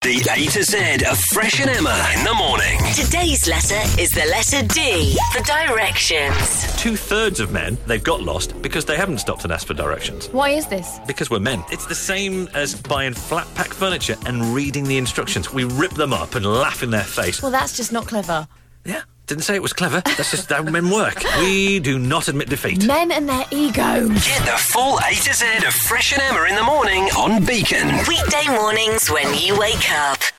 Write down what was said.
The A to Z of Fresh and Emma in the morning. Today's letter is the letter D for directions. 2/3 of men, they've got lost because they haven't stopped and asked for directions. Why is this? Because we're men. It's the same as buying flat pack furniture and reading the instructions. We rip them up and laugh in their face. Well, that's just not clever. Yeah, didn't say it was clever. That's just how men work. We do not admit defeat. Men and their egos. Get the full A to Z of Fresh and Emma in the morning on Beacon. Weekday mornings when you wake up.